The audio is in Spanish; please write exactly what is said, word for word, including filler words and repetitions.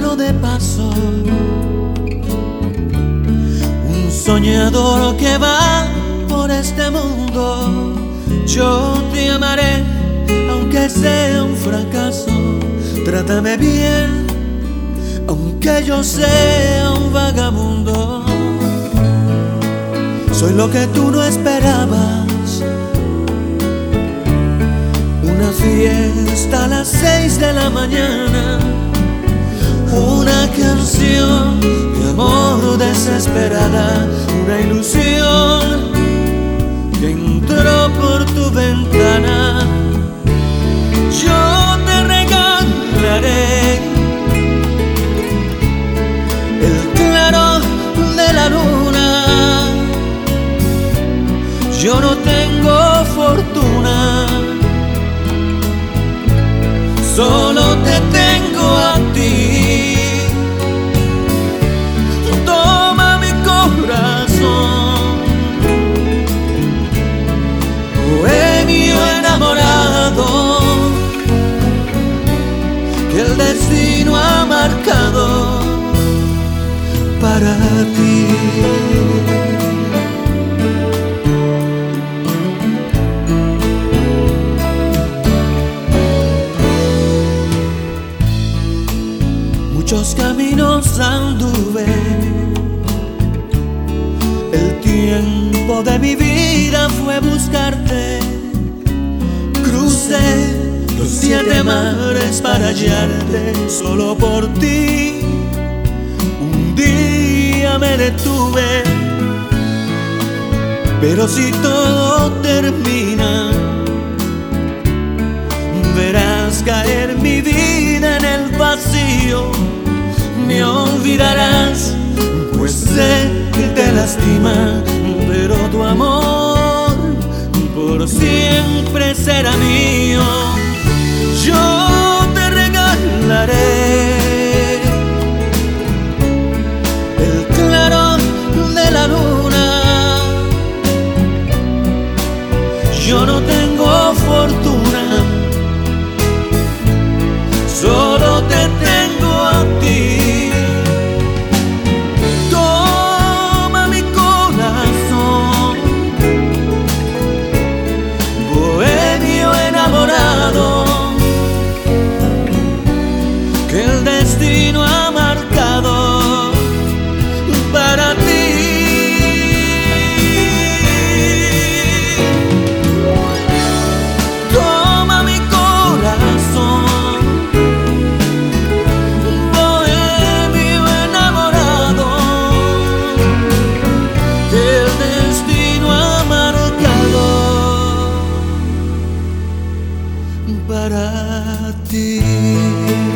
vino de paso, un soñador que va por este mundo. Yo te amaré aunque sea un fracaso, trátame bien aunque yo sea un vagabundo. Soy lo que tú no esperabas, una fiesta a las seis de la mañana, una canción de amor desesperada, una ilusión que entró por tu ventana. Yo te regalaré el claro de la luna. Yo no tengo fortuna, solo te tengo a ti. Toma mi corazón, bohemio enamorado, que el destino ha marcado para ti. Muchos caminos anduve, el tiempo de mi vida fue buscarte. Crucé los siete mares para hallarte, solo por ti un día me detuve. Pero si todo termina, verás caer mi vida en el vacío. Me olvidarás, pues sé que te lastima, pero tu amor por siempre será mío. Yo te regalaré el claro de la luna. Yo no tengo fortuna, solo te tengo a ti. Toma mi corazón, bohemio enamorado, que el destino ha marcado para ti. Toma mi corazón, para ti.